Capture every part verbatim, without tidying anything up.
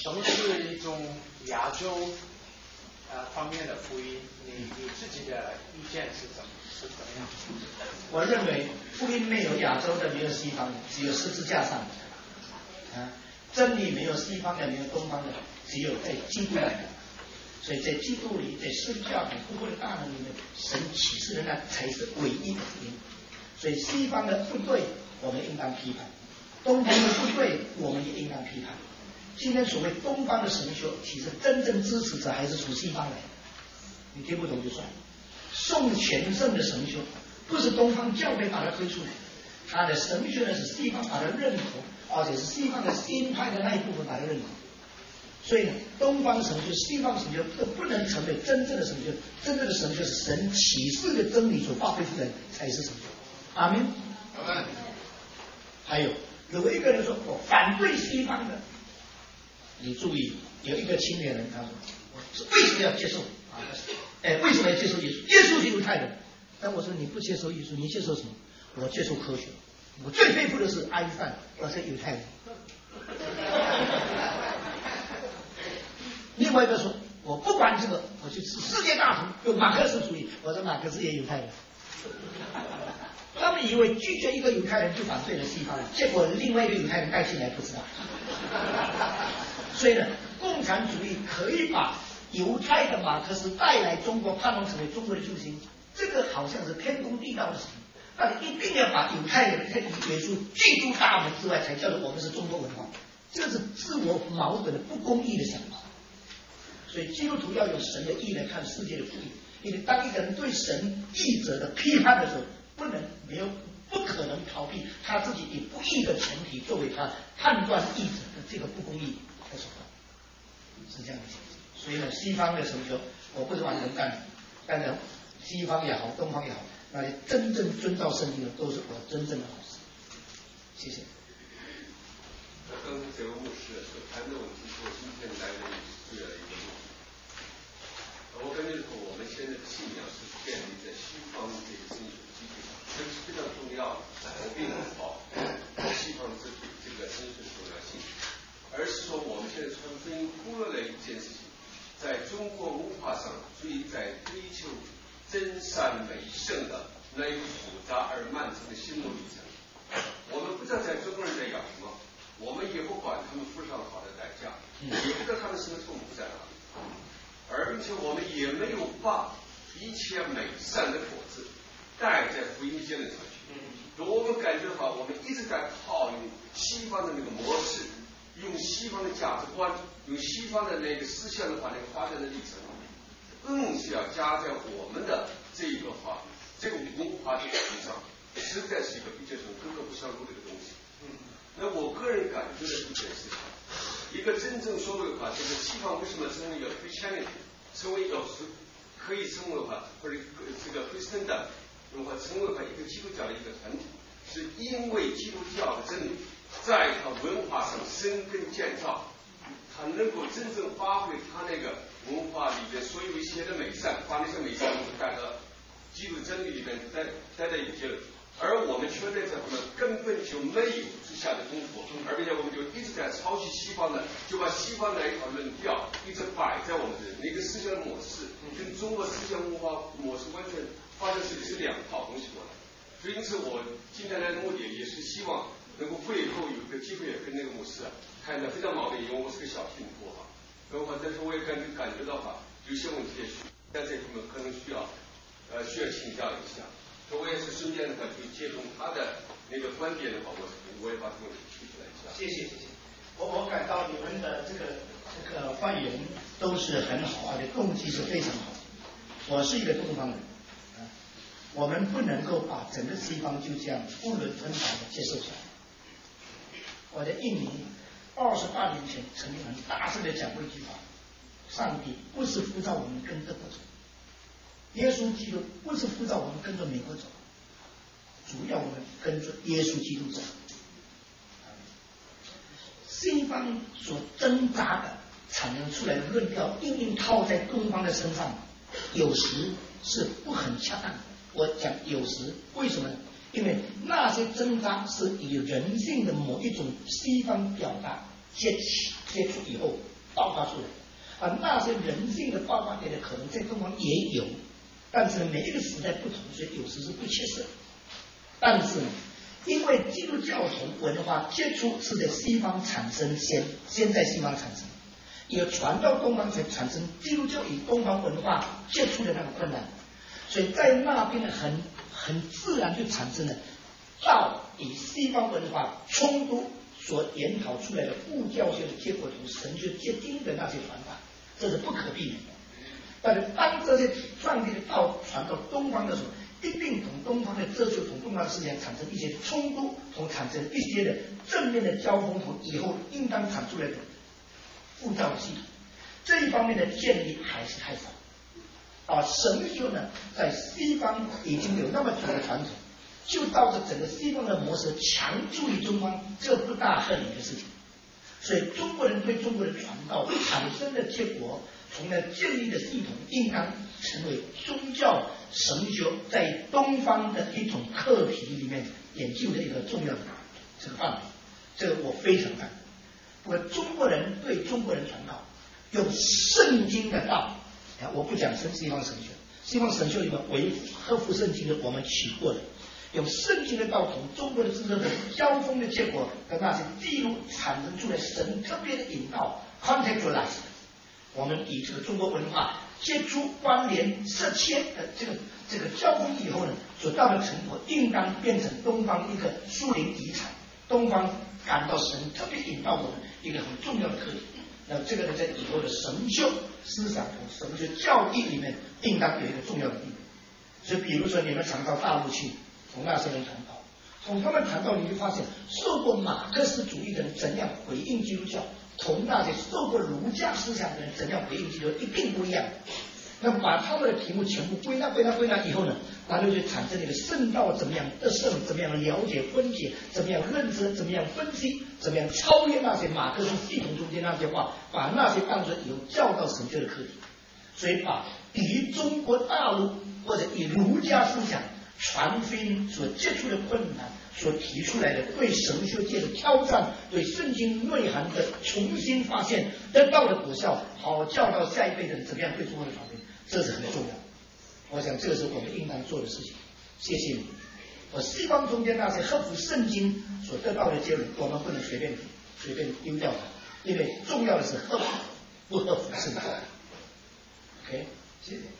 什么是一种亚洲呃方面的福音？你你自己的意见是怎么是怎么样？ 我认为福音没有亚洲的，没有西方的，只有十字架上的。啊，真理没有西方的，没有东方的，只有在基督里的。所以在基督里，在圣教里，复活的大能里面，神启示的那才是唯一的福音。所以西方的不对，我们应当批判；东方的不对，我们也应当批判。今天所谓东方的神学，其实真正支持者还是从西方来的。你听不懂就算了。宋全胜的神学不是东方教会把它推出来的，他的神学呢是西方把它认可，而且是西方的新派的那一部分把它认可。所以呢，东方神学、西方神学都不能成为真正的神学。真正的神学是神启示的真理所发挥出来的才是神学。阿门。 阿门。 还有，有一个人说我反对西方的，你注意，有一个青年人他说，我为什么要接受啊？哎，为什么要接受耶稣？耶稣是犹太人。但我说你不接受耶稣，你接受什么？我接受科学。我最佩服的是爱因斯坦，我是犹太人。另外一个说，我不管这个，我去吃世界大同，有马克思主义。我说马克思也犹太人。他们以为拒绝一个犹太人就反对了西方人，结果另外一个犹太人带进来不知道。所以呢，共产主义可以把犹太的马克思带来中国，盼望成为中国的救星，这个好像是天公地道的事情。但是一定要把犹太人跟耶稣拒诸大门之外，才叫做我们是中国文化，这是自我矛盾的不公义的想法。所以基督徒要用神的义来看世界的福音，因为当一个人对神义者的批判的时候，不能没有不可能逃避他自己以不义的前提作为他判断义者的这个不公义的手段，是这样的。所以呢，西方的神学我不是完全赞同，但是西方也好，东方也好，那些真正遵照圣经的都是我真正的好事。谢谢。 那刚才这位牧师所谈的问题，我今天来的是一个问题。我感觉我们现在的信仰是建立在西方这个神学基础上，这个是非常重要的。我并不否西方这这个神学重要性，而是说我们现在传福音忽略了一件事情，在中国文化上，所以在追求真善美圣的那一个复杂而漫长的心路历程。我们不知道在中国人在要什么，我们也不管他们付上好的代价，也不知道他们什么痛苦在哪里。而并且我们也没有把一切美善的果子带在福音间的上去。如果我们感觉的话，我们一直在套用西方的那个模式，用西方的价值观，用西方的那个思想的话，那个发展的历程，更是要加在我们的这个话，这个文化的基础上，实在是一个比较格格不相入的一个东西。那我个人感觉的一件事情，一个真正说的话，就是西方为什么成为一个 Christianity， 成为一个可以成为的话，或者这个 Christian 的，如何成为的话一个基督教的一个团体，是因为基督教的真理在它文化上生根建造，它能够真正发挥它那个文化里边所有一些的美善，把那些美善带到基督真理里边带带在一些。而我们却在这方面根本就没有之下的功夫，而并且我们就一直在抄袭西方的，就把西方那一套论调一直摆在我们这里，那个思想模式跟中国思想文化模式完全发展是是两套东西过来。所以因此我今天来的目的也是希望能够会后有个机会跟那个牧师啊谈得非常矛盾，因为我是个小信徒哈，然后但是我也感觉感觉到哈，有些问题也许在这方面可能需要呃需要请教一下。我也是顺便的话，就接通他的那个观点的话，我我也把这个问题提出来一下。 谢谢谢谢，我我感到你们的这个这个发言都是很好，而且动机是非常好。我是一个东方人，啊，我们不能够把整个西方就这样不伦分法的接受下来。我在印尼二十八年前曾经很大声的讲过一句话：上帝不是呼召我们跟着不走。耶稣基督不是呼召我们跟着美国走，主要我们跟着耶稣基督走。西方所挣扎的产生出来的论调，硬硬套在东方的身上，有时是不很恰当的。我讲有时，为什么呢？因为那些挣扎是以人性的某一种西方表达接起接触以后， 爆发出来。啊，那些人性的爆发点的可能在东方也有，但是呢，每一个时代不同，所以有时是不切实。但是呢，因为基督教同文化接触是在西方产生先，先在西方产生，也传到东方才产生基督教与东方文化接触的那个困难，所以在那边呢，很很自然就产生了道与西方文化冲突所研讨出来的物教学的结果同神学结晶的那些传法。这是不可避免的，但是当这些上帝的道传到东方的时候，一定同东方的哲学、同东方的思想产生一些冲突，同产生一些的正面的交锋，同以后应当产出来的复造系统。这一方面的建立还是太少。啊，神学呢，在西方已经有那么久的传统，就照着整个西方的模式强注于中方，这不大合理的事情。所以中国人对中国的传道产生的结果，从而建立的系统应当成为宗教神学在东方的一种课题里面研究的一个重要的这个范围。这个我非常赞。不过中国人对中国人传道，用圣经的道，我不讲西方神学，西方神学里面为合乎圣经的我们取过的。用圣经的道同中国的知识的交锋的结果跟那些记录产生出来神特别的引导 contextualize， 我们以这个中国文化接触关联切的这个这个交锋以后呢，所到的成果应当变成东方一个属灵遗产，东方感到神特别引导我们一个很重要的课题。那这个呢，在以后的神学思想和神学教义里面应当有一个重要的地位。所以比如说你们常到大陆去，从那些人传道，从他们传道，你会发现受过马克思主义的人怎样回应基督教，同那些受过儒家思想的人怎样回应基督教一定不一样。那把他们的题目全部归纳归纳归纳以后呢，那就产生了一个圣道怎么样得胜，怎么样了解分解，怎么样认知，怎么样分析，怎么样超越那些马克思系统中间那些话，把那些当作有教导神学的课题。所以把以中国大陆或者以儒家思想传福音所接触的困难，所提出来的对神学界的挑战，对圣经内涵的重新发现，得到了果效，好教导下一辈的人怎么样对中国的传福音，这是很重要。我想这个是我们应当做的事情。谢谢你。我西方中间那些合乎圣经所得到的结论，我们不能随便随便丢掉它，因为重要的是合乎不合乎圣经。OK， 谢谢。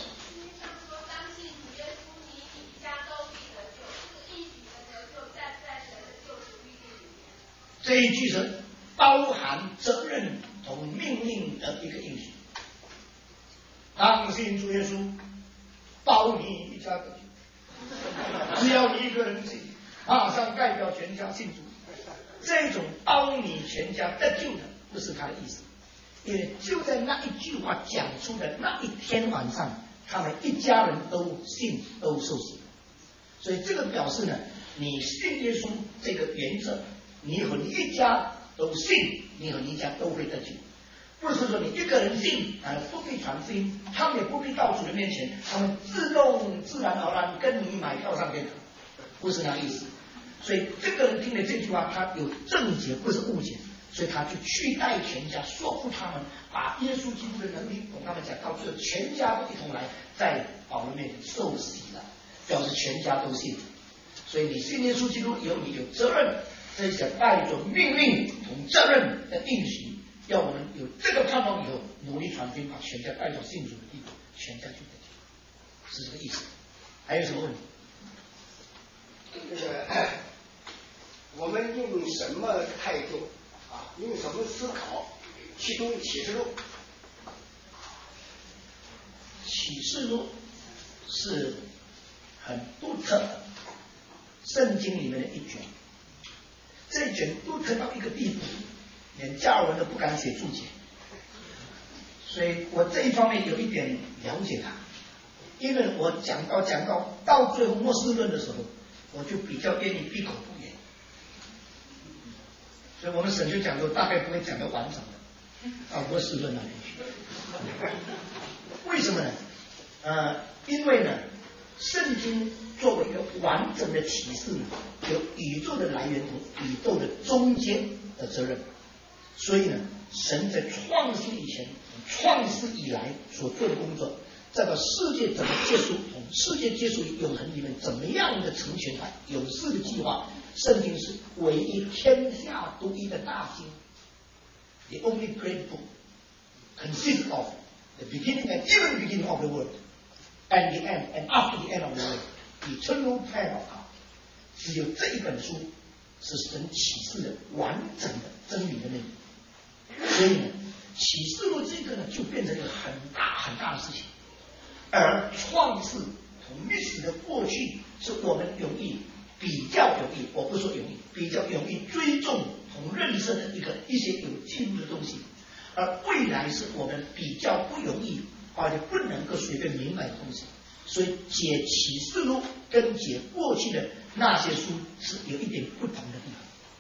这一句是包含责任同命令的一个应许。当信主耶稣，包你一家得救。只要你一个人信，马上代表全家信主。这种包你全家得救的，不是他的意思。因为就在那一句话讲出的那一天晚上，他们一家人都信，都受洗。所以这个表示呢，你信耶稣这个原则，你和你一家都信，你和你一家都会得救。不是说你一个人信啊，不必传福音，他们也不必到主的面前，他们自动自然而然跟你买票上天堂，不是那意思。所以这个人听了这句话，他有正解，不是误解，所以他就去带全家，说服他们，把耶稣基督的能力同他们讲，到最后全家都一同来在保罗面前受洗了，表示全家都信。所以你信耶稣基督以后，你有责任，这是带着命令同责任的应许，要我们有这个盼望以后，努力传福音，把全家带到信主的地步，全家就得救，是这个意思。还有什么问题？ 这个我们用什么态度啊？用什么思考去读启示录？ 启示录是很独特的圣经里面的一卷，这一卷独特到一个地步，连加尔文都不敢写注解，所以我这一方面有一点了解他，因为我讲到讲到到最后末世论的时候，我就比较愿意闭口不言，所以我们神学讲座大概不会讲到完整的到末世论那里去。为什么呢？呃，因为呢，圣经作为一个完整的启示，有宇宙的来源和宇宙的中间的责任，所以呢， 神在创世以前、创世以来所做的工作，再把世界怎么结束，从世界结束永恒里面怎么样的成全它，有四个计划。圣经是唯一天下独一的大经 ，the only great book consists of the beginning and even the beginning of the world and the end and after the end of the world, the eternal plan of God。只有这一本书是神启示的完整的真理的内容。所以呢，启示录这个呢就变成一个很大很大的事情。而创世从历史的过去是我们容易比较容易，我不说容易，比较容易追踪同认识的一个一些有记录的东西，而未来是我们比较不容易而且不能够随便明白的东西。所以解启示录跟解过去的那些书是有一点不同的地方。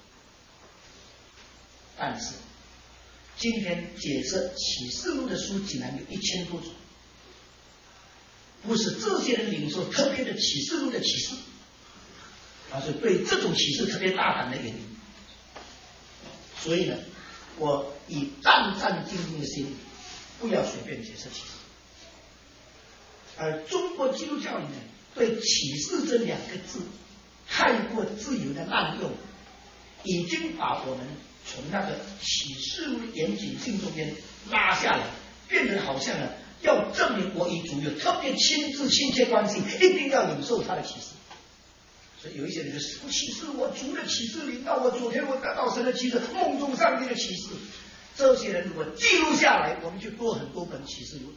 但是今天解释启示录的书竟然有一千多种，不是这些人领受特别的启示录的启示，而是对这种启示特别大胆的原因。所以呢，我以战战兢兢的心，不要随便解释启示。而中国基督教里面对启示这两个字太过自由的滥用，已经把我们从那个启示录严谨性中间拉下来，变成好像呢要证明我与主有特别亲自亲切关系，一定要领受他的启示。所以有一些人就说启示，我主的启示领到我，昨天我得到神的启示，梦中上帝的启示。这些人如果记录下来，我们就多很多本启示录，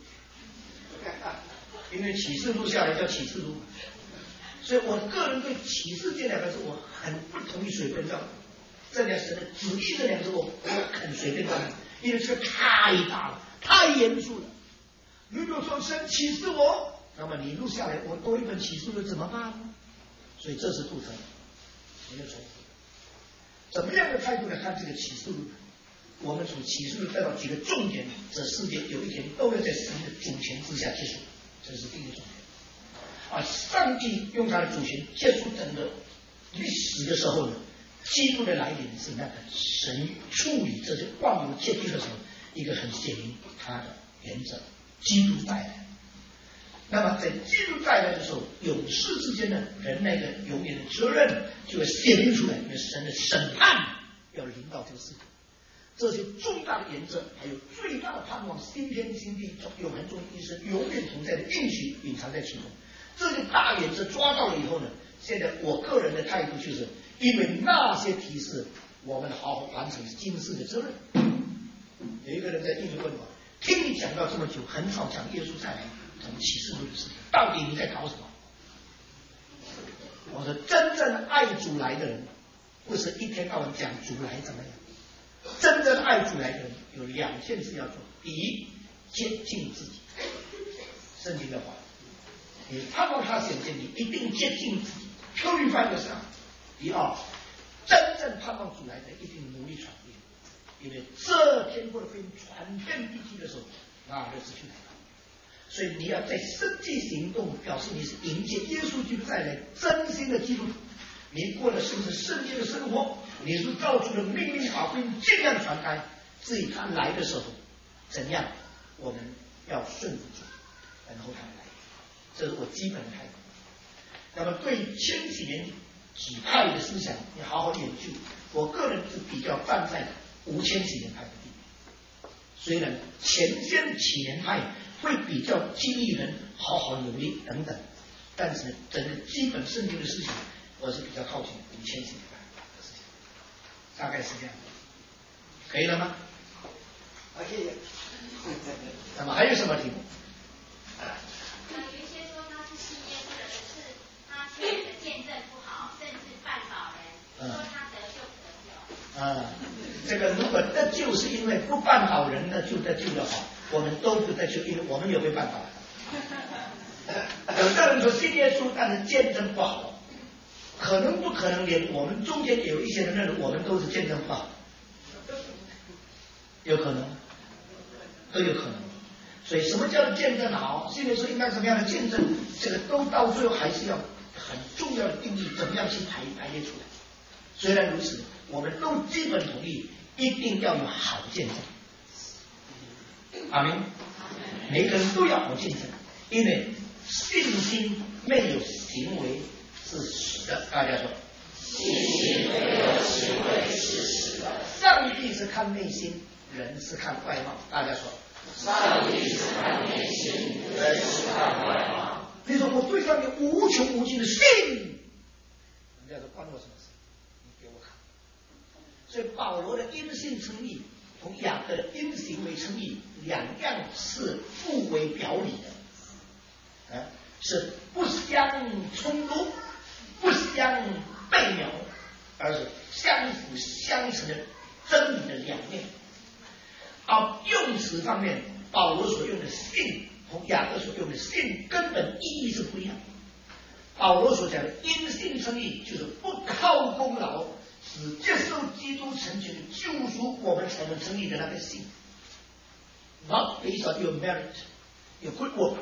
因为启示录下来叫启示录。所以我个人对启示这两个字我很不同意随便叫，这两神的旨意这两个字我不肯随便叫，因为这个太大了，太严肃了。如果说神启示我，那么你录下来，我多一本启示录怎么办呢？所以这是不成，没有错。怎么样的态度来看这个启示录？我们从启示录带到几个重点，这世界有一天都要在神的主权之下结束，这是第一个重点。啊，上帝用他的主权结束整个历史的时候呢，基督的来临是那个神处理这些万物皆定的时候一个很显明他的原则，基督再来。那么在基督再来的时候，永世之间的人类的永远的责任就会显明出来，因为神的审判要临到这个世界。这些重大的原则，还有最大的盼望，新天新地永恒中一生永远同在的应许隐藏在其中。这个大原则抓到了以后呢，现在我个人的态度就是，因为那些提示，我们好好完成今世的责任。有一个人在印尼问我，听你讲到这么久，很少讲耶稣再来从启示录的事情，到底你在搞什么？我说，真正爱主来的人，不是一天到晚讲主来怎么样。真正爱主来的人有两件事要做：第一，接近自己。圣经的话，你盼望他显现，你一定接近自己 ，purify yourself。第二，真正盼望主来的一定努力传递，因为这天国的福音传遍地区的时候，那日子就来了。所以你要在实际行动，表示你是迎接耶稣基督再来真心的基督徒。你过的是不是圣洁的生活？你是照出了命令法规，尽量传开。至于他来的时候怎样，我们要顺服主，然后他来，这是我基本的态度。那么对千禧年几派的思想，你好好研究。我个人是比较站在无千禧年派的地方，虽然前千禧年派会比较激励人好好努力等等，但是整个基本圣经的事情，我是比较靠近无千禧年派的事情，大概是这样。可以了吗？ 好，谢谢。 那么还有什么题目？ 有一些说他是信耶稣的，可是他却的见证不好，甚至绊倒人，说他得救不得救。 啊，这个如果得救是因为不绊倒人呢，就得救的好，我们都不得救，因为我们也会绊倒。有的人说信耶稣，但是见证不好，可能不可能连我们中间有一些人认为我们都是见证不好，有可能，都有可能。所以什么叫做见证好？信耶稣应该什么样的见证？这个都到最后还是要很重要的定义，怎么样去排排列出来。虽然如此，我们都基本同意，一定要有好见证。 阿明，每个人都要有见证，因为信心没有行为是死的。大家说， 信心没有行为是死的。 上帝是看内心，人是看外貌。大家说， 上帝是看内心，人是看外貌。 你说我对上帝无穷无尽的信，人家说关我什么事？你给我看。所以保罗的因信称义同雅各的因行为称义两样是互为表里的，啊，是不相冲突、不相悖谬，而是相辅相成的真理的两面。而用词方面，保罗所用的信同雅各所用的信根本意义是不一样的。保罗所讲的因信称义，就是不靠功劳，只接受基督成全的救赎，我们才能称义的那个信。Not based on your merit, your good work,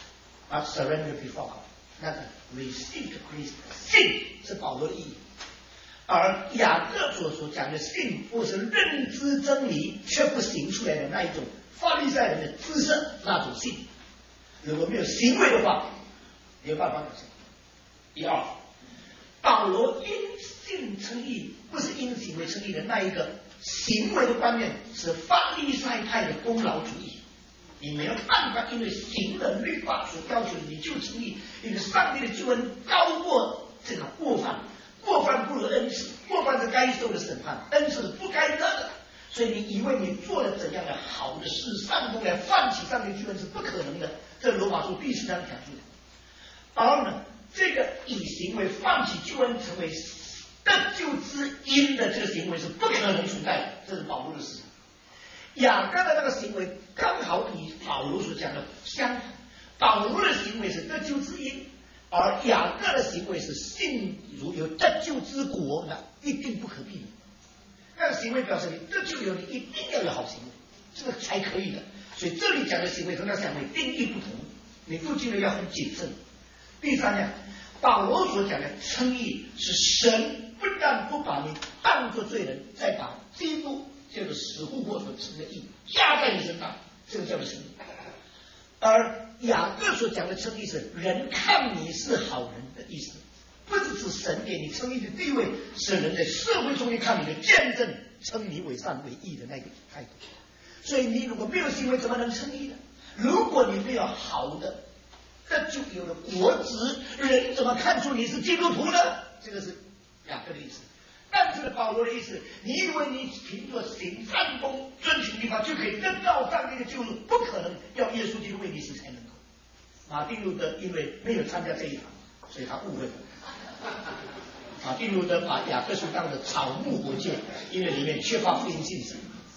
but surrender before God. 那个 receive grace 信是保罗的意义。而雅各所所讲的信，或是认知真理却不行出来的那一种法利赛人的知识那种信，如果没有行为的话，没有办法有信。第二，保罗因信称义，不是因行为称义的那一个行为的观念，是法利赛派的功劳主义。你没有办法因为行了律法所要求的你就称义，因为上帝的救恩高过这个过犯。过犯不如恩赐，过犯是该受的审判，恩赐是不该得的。所以你以为你做了怎样的好的事，上帝来唤起上帝救恩是不可能的。这罗马书第四章讲出的。而呢，这个以行为放弃救恩成为得救之因的这个行为是不可能存在的，这是保罗的思想。雅各的那个行为刚好与保罗所讲的相反，保罗的行为是得救之因。而雅各的行为是信如有得救之果，那一定不可避免。那个行为表示你得救有，你一定要有好行为，这个才可以的。所以这里讲的行为和那行为定义不同，你做进来要很谨慎。第三样，保罗所讲的称义是神不但不把你当作罪人，再把基督就是死复活所成的义加在你身上，这个叫做称义。而雅各所讲的称义是人看你是好人的意思，不是指神给你称义的地位，是人在社会中间看你的见证，称你为善为义的那个态度。所以你如果没有行为，怎么能称义呢？如果你没有好的，这就有了国职，人怎么看出你是基督徒呢？这个是雅各的意思。但是呢，保罗的意思，你以为你凭着行善功、遵循律法就可以得到上帝的救赎？不可能，要耶稣基督为你死才能够。马丁路德因为没有参加这一堂，所以他误会了。马丁路德把雅各书当作草木火箭，因为里面缺乏福音信息。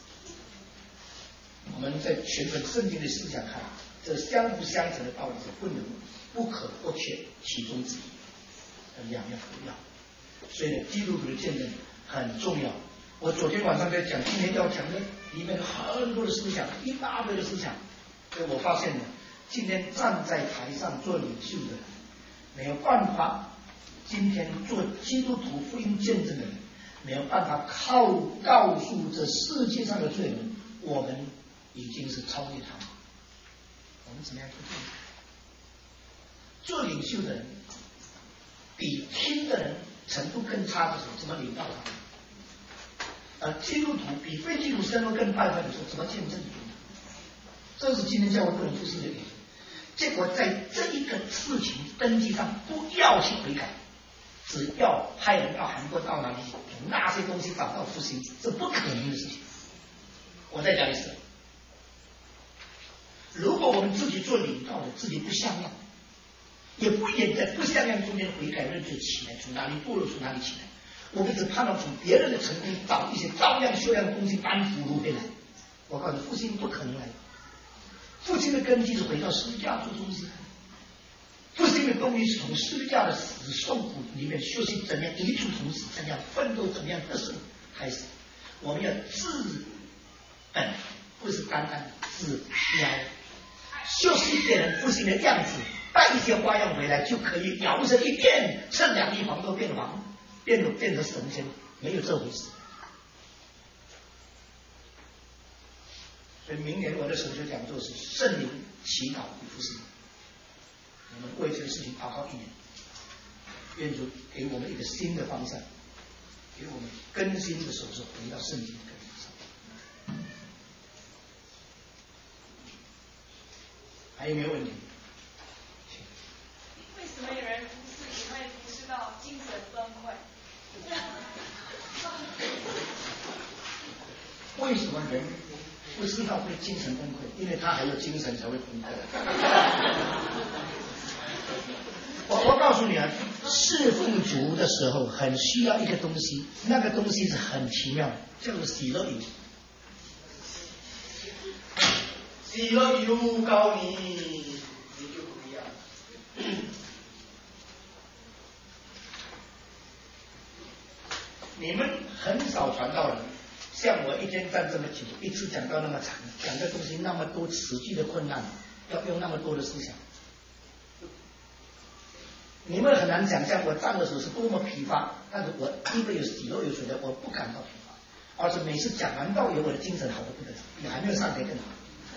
我们在全本圣经的思想看，这相辅相成的道理是不能、不可或缺其中之一，两样不要。所以基督徒的见证很重要。我昨天晚上在讲，今天要讲的里面有很多的思想，一大堆的思想。所以我发现呢，今天站在台上做领袖的人，没有办法；今天做基督徒福音见证的人，没有办法靠告诉这世界上的罪人，我们已经是超越他们。我们怎么样去做？做领袖的人，比听的人程度更差的时候，怎么领导他们？而基督徒比非基督徒身份更败坏的时候，怎么见证？这是今天教会不能复兴的原因。结果在这一个事情登记上，不要去悔改，只要派人到韩国到哪里，从那些东西找到复兴，这不可能的事情。我再讲一次，如果我们自己做领导的，自己不像样，也不也在不像样中间悔改认罪起来，从哪里堕落从哪里起来，我们只盼望从别人的成功找一些照样修养的东西搬俘虏回来。我告诉你，复兴不可能来的。复兴的根基是回到十字架做中心，复兴的动力是从十字架的死受苦里面学习怎样一触同死，怎样奋斗，怎样得胜开始。我们要治本，不是单单治标，学习别人复兴的样子，带一些花样回来，就可以摇身一变，趁两地方都变王，变得变成神仙，没有这回事。 所以明年我的首学讲座是圣灵祈祷与服侍。我们为这个事情祷告一年，愿主给我们一个新的方向，给我们更新的手手回到圣经的根基上。还有没有问题？ 为什么有人服侍也会服侍到精神崩溃？ 为什么人不知道会精神崩溃？因为他还有精神才会崩溃。我我告诉你啊，侍奉主的时候很需要一个东西，那个东西是很奇妙的，叫做喜乐油。喜乐油告你，你就不一样。你们很少传道人，像我一天站这么久，一次讲到那么长，讲的东西那么多，实际的困难，要用那么多的思想。你们很难想象我站的时候是多么疲乏，但是我因为有喜乐有水的，我不感到疲乏，而是每次讲完道以后，我的精神好得不得了，比还没有上台更好。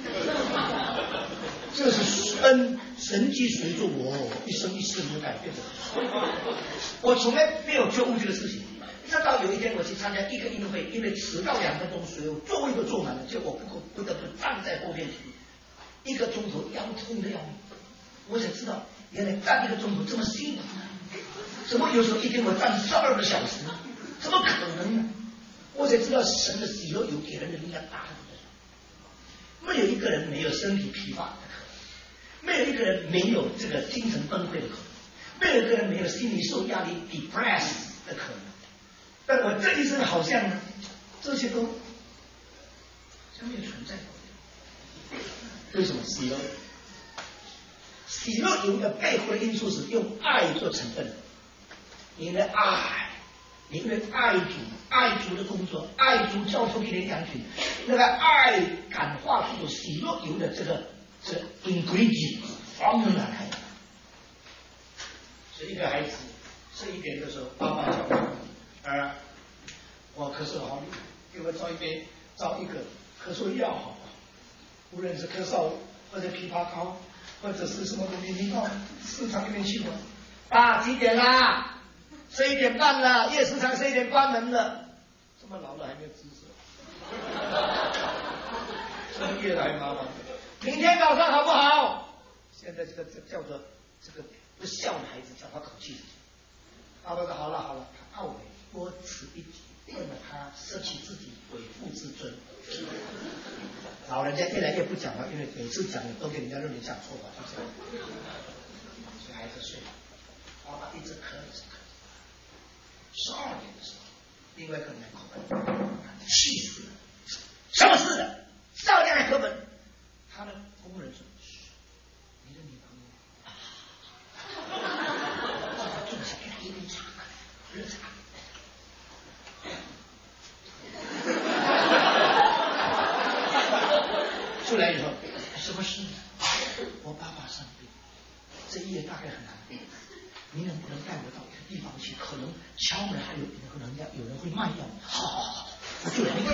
这是恩神迹随着我一生一世没有改变的。我从来没有觉悟这个事情。直到有一天我去参加一个音乐会，因为迟到两分钟，所以我座位都坐满了，结果不不得不站在后面去，一个钟头腰痛的要命。我才知道原来站一个钟头这么辛苦呢，怎么有时候一天我站十二个小时，怎么可能呢？我才知道神的喜乐有给人的力量大很多。没有一个人没有身体疲乏的可能，没有一个人没有这个精神崩溃的可能，没有一个人没有心理受压力 depress 的可能。但我这一生好像呢，这些都像没有存在过。为什么？喜乐，喜乐有的背后的因素是用爱做成分。你的爱，你因为爱主，爱主的工作，爱主交出给你的羊群，那个爱感化出喜乐油的这个这个 ingredient formula 来的。所以一个孩子这一点的时候，爸爸教他。啊，我咳嗽好，给我找一杯，找一个咳嗽药好吧？无论是咳嗽或者枇杷膏，或者是什么东西，你到市场里面去吧。啊，几点啦？十一点半了，夜市场十一点关门了。这么老了还没有知识，这么越来越麻烦。明天早上好不好？现在这个这叫做这个不孝的孩子，叫他口气。爸爸说好了好了，他懊悔。多此一举，为了他舍弃自己，为父之尊。老人家越来越不讲了，因为每次讲都给人家认为讲错话，就这样。所以孩子睡了，爸爸一直咳一直咳。十二点的时候，另外一个人来叩门，气死了！什么事了？十二点来叩门。他的工人说：“嘘，你的女朋友啊。”坐下，给他一杯茶，热茶。出来以后，什么事呢？我爸爸生病，这一夜大概很难过。你能不能带我到一个地方去？可能敲门还有人家有人会卖药。好好好，我就来一个。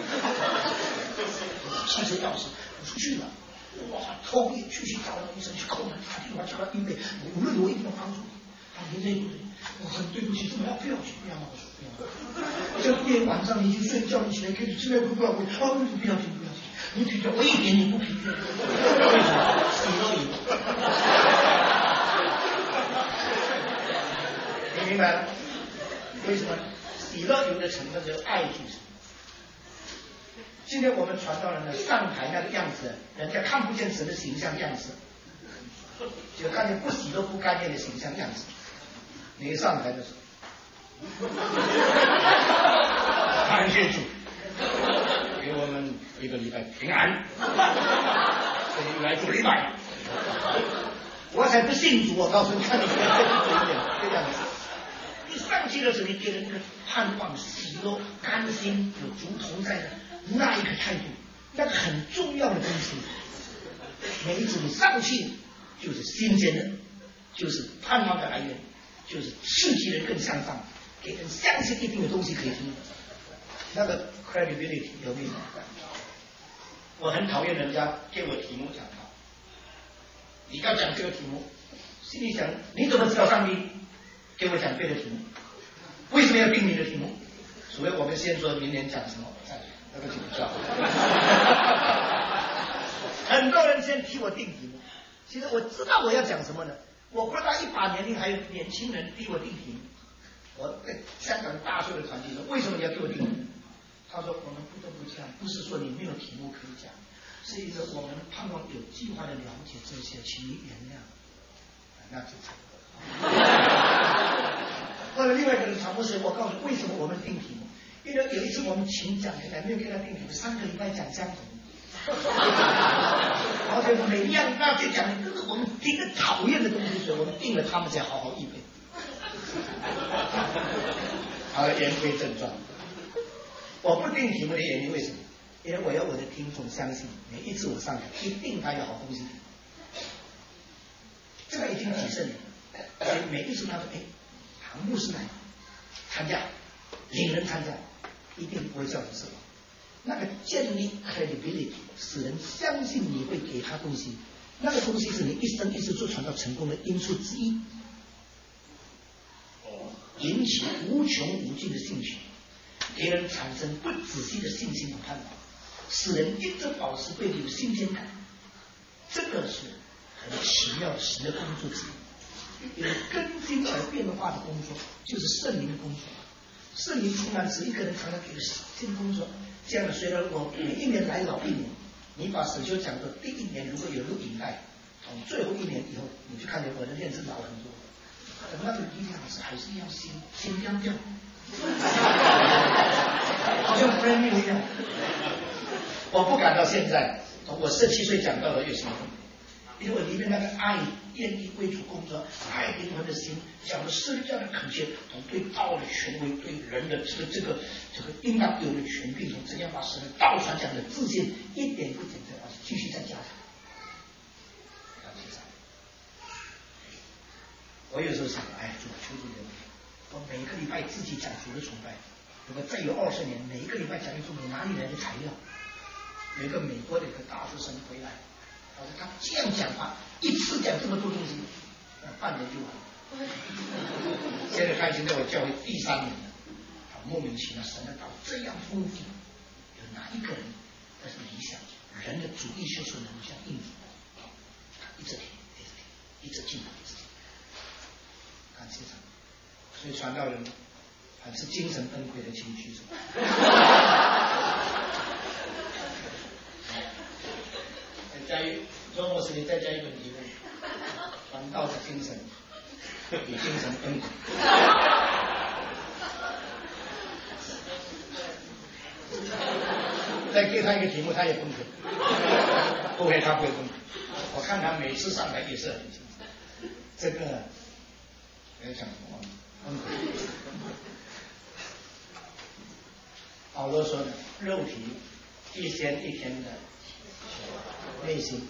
汽车钥匙，我出去了。哇，头也去去找到医生去叩门，打电话叫他预备，无论我一定要帮助你。他说对不对？我很对不起，怎么样？不要去，不要嘛！我说不要。这天晚上你去睡觉，你起来可以吃点不要回。哦，不要紧，不要紧。你疲倦，我一点也不疲倦。为什么？喜乐油。你明白了？为什么？喜乐油的成分就是爱主神。今天我们传道人呢，上台那个样子，人家看不见神的形象样子，就看见不喜乐不甘愿的形象样子。你上台的时候，感谢主，给我们一个礼拜平安，这里来做礼拜。我才不信主，我告诉你，看你这个这样子。你上去的时候，你给人那个盼望、喜乐、甘心、有主同在的那一个态度，那个很重要的东西。每一次你上去，就是新鲜的，就是盼望的来源，就是刺激人更向上，给人相信一定有东西可以听。那个 credibility 有没有？ 我很讨厌人家给我题目讲到，你要讲这个题目，心里想你怎么知道上帝给我讲对的题目？为什么要定你的题目？除非我们先说明年讲什么，再那个就不知道。很多人先替我定题目，其实我知道我要讲什么呢。我不到一把年龄还有年轻人替我定题目。我跟香港大学的团体说，为什么你要给我定题目？他说我们不得不讲，不是说你没有题目可以讲，是一个我们盼望有计划的了解这些，请你原谅。那就成了。或者另外一个人常不是，我告诉你为什么我们定题目，因为有一次我们请讲员来没有给他定题目，三个礼拜讲相同，而且每一样那就讲的都是我们听得讨厌的东西，所以我们定了他们才好好预备。好了，言归正传。我不定题目的原因为什么？因为我要我的听众相信，每一次我上台一定他有好东西。这个已经几十年了，所以每一次他说：“哎，唐牧师来参加，领人参加，一定不会叫你失望。”那个建立 credibility， 使人相信你会给他东西，那个东西是你一生一世做传道成功的因素之一。引起无穷无尽的兴趣，给人产生不仔细的信心和盼望，使人一直保持对你的新鲜感。这个是很奇妙的神的工作之一，因为更新而变化的工作就是圣灵的工作。圣灵充满时，一个人常常给的新工作。这样的，虽然我每一年来老一年，你把神修讲的第一年如果有录影带，从最后一年以后，你就看见我的练是老很多。那个力量是还是一样新新亮亮，好像 brand new 一样。我不敢到现在，从我十七岁讲到了越兴奋，因为我里面那个爱愿意为主工作，爱灵魂的心，讲的是这样的恳切，从对道的权威，对人的这个这个这个应当有的权柄，从怎样把神的道传讲的自信，一点不减退，而且继续再加强。我有时候想，哎，主求主怜悯，我每个礼拜自己讲主的崇拜，如果再有二十年，每一个礼拜讲一主，你哪里来的材料？有一个美国的一个大学生回来，他说他这样讲话，一次讲这么多东西，半年就完了。现在他已经在我教会第三年了，他莫名其妙神的道这样丰富，有哪一个人那是理想？人的主意就是能像应付，他一直听，一直听，一直进步，一直进步。看现场，所以传道人还是精神崩溃的情绪者。再加一周末时间再加一本题目：传道的精神与精神崩溃。再给他一个题目，他也崩溃。不会，他不会崩溃。我看他每次上台也是很精神。这个。要讲什么？保罗说的，肉体一天一天的内心，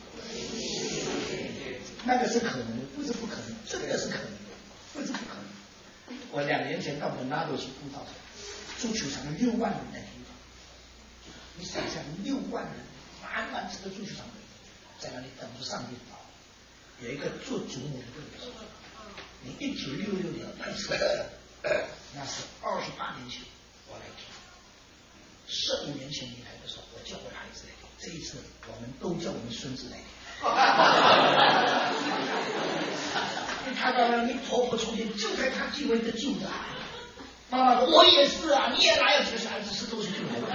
那个是可能的，不是不可能，这个是可能，不是不可能。我两年前到本拉多去布道，足球场有六万人在听到，你想想，六万人满满这个足球场在那里等着上帝祷，有一个做主母的对象。你一九六六年那时候，那是二十八年前我来听，十五年前你来的时候，我叫我的孩子来听，这一次我们都叫我们孙子来听。你看到了，你婆婆出现就在他敬畏的救的，妈妈说我也是啊，你也来啊，这个孩子是都是救来的。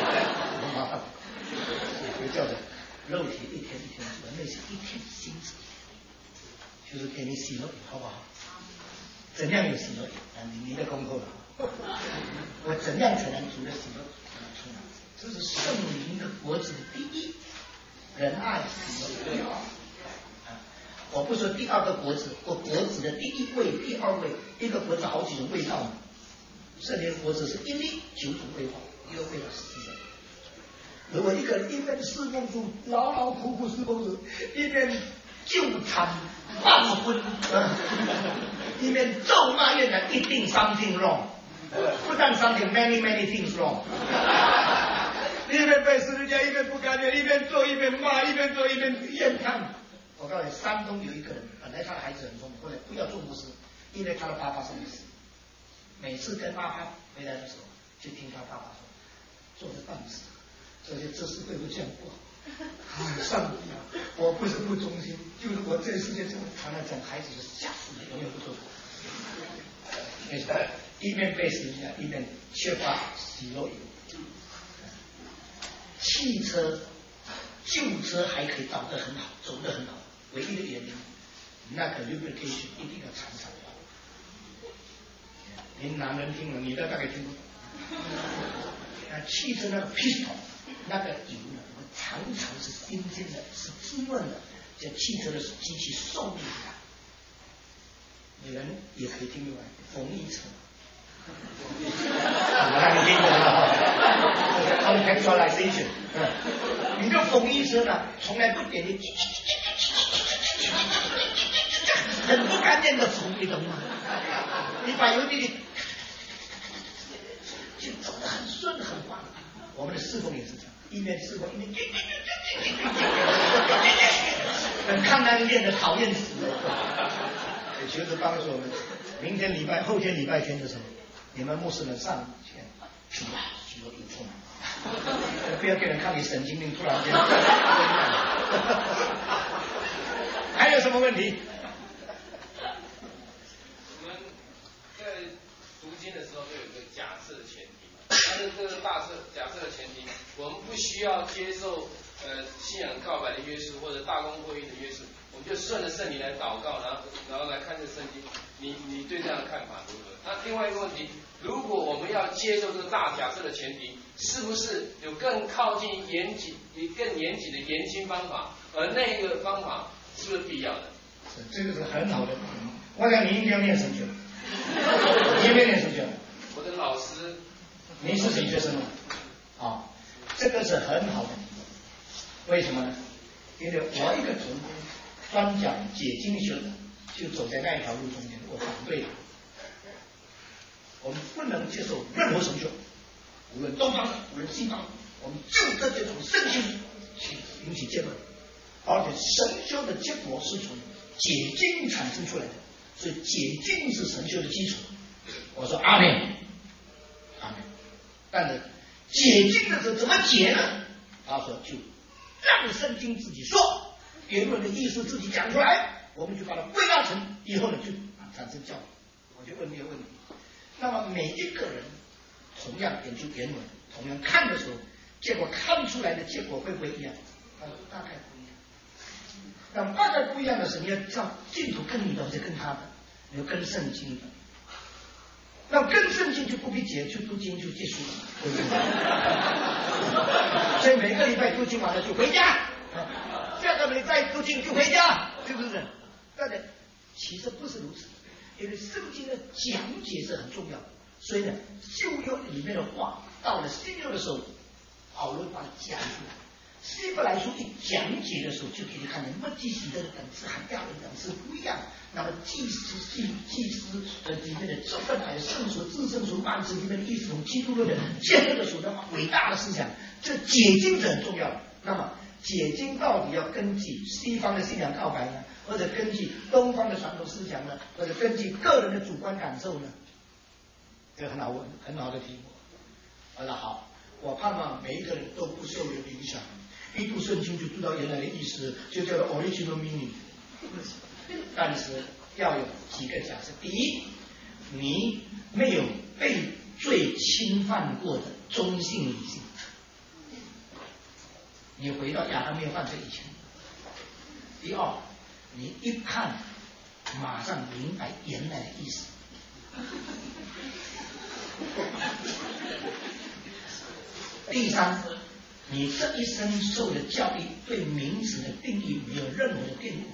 就叫做肉体一天一天主，内心一天心子，就是给你洗了，好不好？怎样有喜乐？啊，你你的功课了。我怎样才能主的喜乐出来？这是圣灵的果子的第一，仁爱、喜乐第二。啊，我不说第二个果子，我果子的第一位、第二位，一个果子好几种味道嘛。圣灵果子是一粒九种味道，一个味道是四种。如果一个人一边侍奉主，劳劳苦苦侍奉主，一边纠缠忘婚，一边咒骂怨人，一定 something wrong， 不但 something many many things wrong。一边背十字架，一边不甘愿，一边骂一边做一边一边看。我告诉你，山东有一个人，本来他的孩子很聪明，后来不要做牧师，因为他的爸爸是牧师。每次跟妈妈回来的时候，就听他爸爸说，坐在办公室，这些知识会不会这样不好？哎，上帝啊，我不是不忠心，就是我这世界上常常讲孩子是吓死的，永远不做主。为什么？一面背时间，一面缺乏喜乐。汽车、旧车还可以倒得很好，走得很好，唯一的原因，那个 lubrication 一定要常常要。您男人听了，女的大概听不懂。那汽车那个 piston 那个油呢，常常是新鲜的，是滋润的，这汽车的机器寿命大。女人也可以听明白，缝衣车。我让你听懂了哈 ，contextualization， 嗯，你这缝衣车呢，从来不点你，很不干净的缝，你懂吗？你把油滴滴，就走得很顺很滑。我们的侍奉也是这样，一面侍奉一面，很抗单恋的讨厌死了。求主帮助我们，明天礼拜后天礼拜天的时候，你们牧师们上前去吧，许多有充满，不要给人看你神经病，突然间。还有什么问题？ 我们在读经的时候都有一个假设的前提嘛，但是这个大设假设的前提，我们不需要接受呃信仰告白的约束或者大公会议的约束。我们就顺着圣灵来祷告，然后然后来看这圣经，你你对这样的看法如何？那另外一个问题，如果我们要接受这个大假设的前提，是不是有更靠近严谨、更严谨的研经方法？而那个方法是不是必要的？ 这个是很好的。我想你应该念神学，你应该念神学。 我的老师， 你是神学生吗？啊、哦，这个是很好的。为什么呢？因为我一个同工。专讲解经学的，就走在那一条路中间，我反对了。我们不能接受任何神学，无论东方的，无论西方的，我们就这这种圣修去引起结论，而且神修的结果是从解经产生出来的，所以解经是神修的基础。我说阿们，阿们。但是解经的时候怎么解呢？他说就让圣经自己说。原文的意思自己讲出来，我们就把它归纳成，以后呢就产生教育。我就问这个问题。那么每一个人同样研究原文，同样看的时候，结果看出来的结果会不会一样？大概不一样。那么大概不一样的是，你要像净土跟你的，或者跟他的，你要跟圣经的。那跟圣经就不必解，就读经就结束了，对不对？所以每个礼拜读经完了就回家。下个礼拜读经就回家，是不是？但是其实不是如此，因为圣经的讲解是很重要的。所以呢，旧约里面的话，到了新约的时候，保罗把它讲出来。希伯来书一讲解的时候，就可以看见麦基洗德的等次和亚伦等次不一样。那么祭司、祭祭司呃里面的这份还有圣所、至圣所、万子里面的意思，从基督论的结合的所的伟大的思想，这解经是很重要的。那么解经到底要根据西方的信仰告白呢，或者根据东方的传统思想呢，或者根据个人的主观感受呢？这个很好问，很好的题目。好了，好，我盼望每一个人都不受有影响，一读圣经就知道原来的意思，就叫做 original meaning。但是要有几个假设：第一，你没有被罪侵犯过的中性理性。你回到亚当没有犯罪以前。第二，你一看马上明白原来的意思。第三，你这一生受的教育对名词的定义没有任何的变误。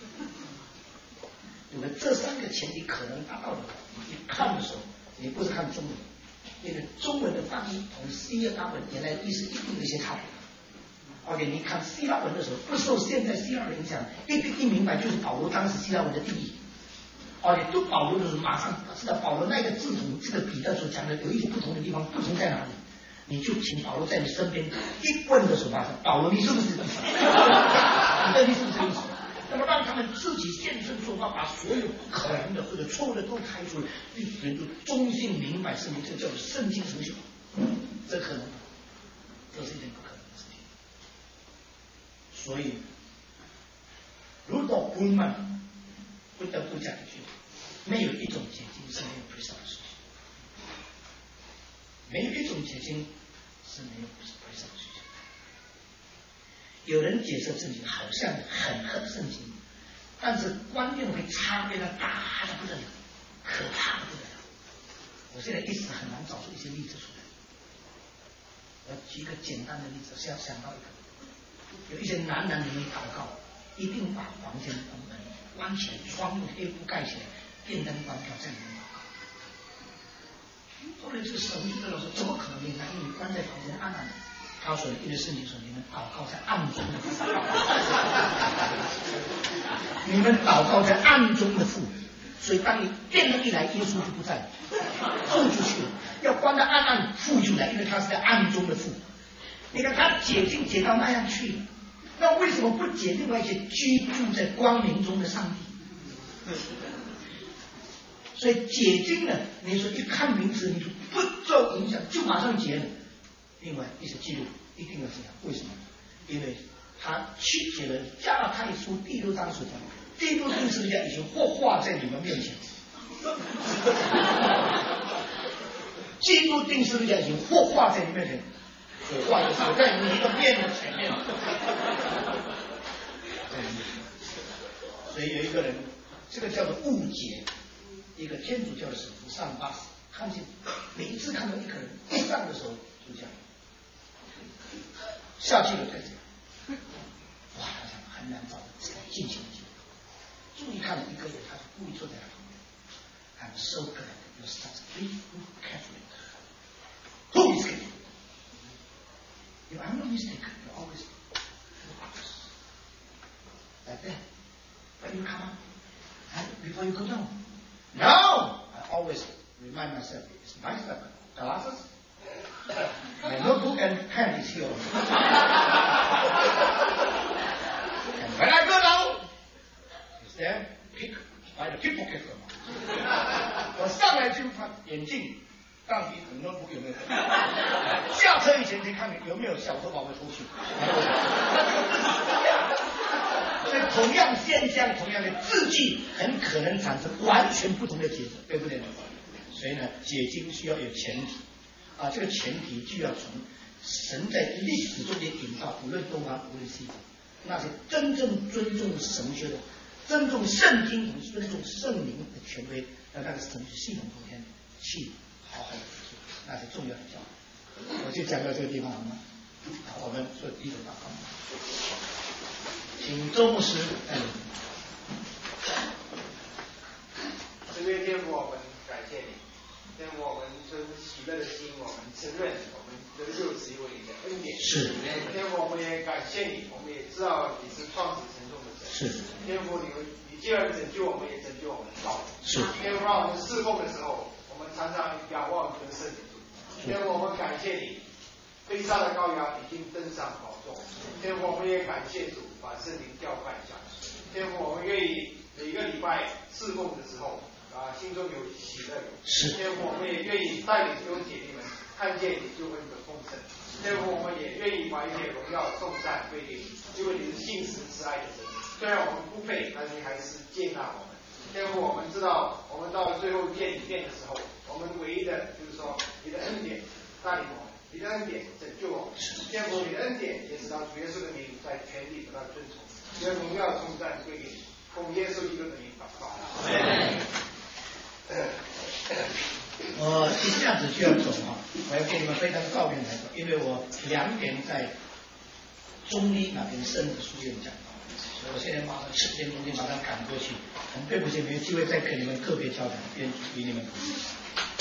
如果这三个前提可能达到的话，你看的时候，你不是看中文，因为中文的翻译同希腊文原来的意思一定有一些差别。而且你看希腊文的时候，不受现在希腊的影响，一定一明白就是保罗当时希腊文的定义。而且读保罗的时候，马上知道保罗那个字同这个彼得所讲的有一些不同的地方，不同在哪里？ 你就请保罗在你身边一问的时候发生，保罗你是不是这个意思？你到底是不是这个意思？那么让他们自己现身说法，把所有不可能的或者错误的都开出来，人就忠心明白圣经，这叫做圣经成就。这可能吗？这是一件不可能的事情。所以，如果不慢，不得不讲一句，没有一种结晶是没有 presumption， 没有一种结晶是没有 presumption。有人解释圣经好像很合圣经，但是观念会差别的大的不得了，可怕的不得了。我现在一时很难找出一些例子出来。我举一个简单的例子，想想到一个，有一些男男女女祷告，一定把房间的门关起来，窗户黑布盖起来，电灯关掉，在里面祷告。后来这个神就对我说：“怎么可能？你男女关在房间暗暗的？”他说：“因为圣经说你们祷告在暗中的父，你们祷告在暗中的父，所以当你电灯一来，耶稣就不在了，父就去了。要关在暗暗，父就来，因为他是在暗中的父。你看他解经解到那样去了，那为什么不解另外一些居住在光明中的上帝？所以解经呢，你说一看名词，你就不受影响，就马上解了。另外一些记录一定要这样，为什么？因为他曲解了加拉太书第六章所讲，基督定十字架已经活化在你们面前。基督定十字架已经活化在你面前，所以话就是在你的面的前面。所以有一个人，这个叫做误解。一个天主教的神父上巴士，看见每一次看到一个人一上的时候就这样，下去了再这样，哇，他想很难找到尽情的机会。注意看了一个人，他就故意坐在他旁边。I'm so glad you start being Catholic. Who is Catholic? You are not mistaken. You always like that. When you come up, and before you go down. No! I always remind myself, it's my stuff. Glasses? My notebook and pen is here. And when I go down, it's there, pick by the pickpocket. 我上来就看眼镜、钢笔和 notebook 有没有？下车以前先看有没有小偷把我偷去。所以同样现象，同样的字迹，很可能产生完全不同的结果，对不对？所以呢，解经需要有前提啊，这个前提就要从神在历史中的引导，无论东方无论西方，那些真正尊重神学的、尊重圣经和尊重圣灵的权威，让那个程序系统中间去好好的付出，那是重要的教导。我就讲到这个地方好吗？好，我们做第一种祷告。请周牧师带领。 慈悲天父，我们感谢你，天父，我们存喜乐的心，我们承认我们得救是因为你的恩典。是。天父，我们也感谢你，我们也知道你是创始成终的神。是。天父，你你既然拯救我们，也拯救我们的道路。是。天父，让我们侍奉的时候，我们常常仰望得胜的主。天父，我们感谢你，悲伤的羔羊已经登上宝座。天父，我们也感谢主。把圣灵调换下来，天父，我们愿意每个礼拜侍奉的时候啊，心中有喜乐。是。天父，我们也愿意带领弟兄姐妹们看见你救恩的丰盛。天父，我们也愿意把一切荣耀颂赞归给你，因为你是信实慈爱的神。虽然我们不配，但你还是接纳我们。天父，我们知道，我们到了最后见你面的时候，我们唯一的就是说，你的恩典带领我们。你的恩典拯救我们，天父，你的恩典也使到主耶稣的名在全地得到尊崇，将荣耀颂赞归给你，奉耶稣基督的名祷告。 我一下子就要走啊！我要给你们非常告别来说，因为我两点在中立那边圣子书院讲道，所以我现在马上十点钟就马上赶过去，很对不起，没有机会再给你们个别交谈，愿与你们同行。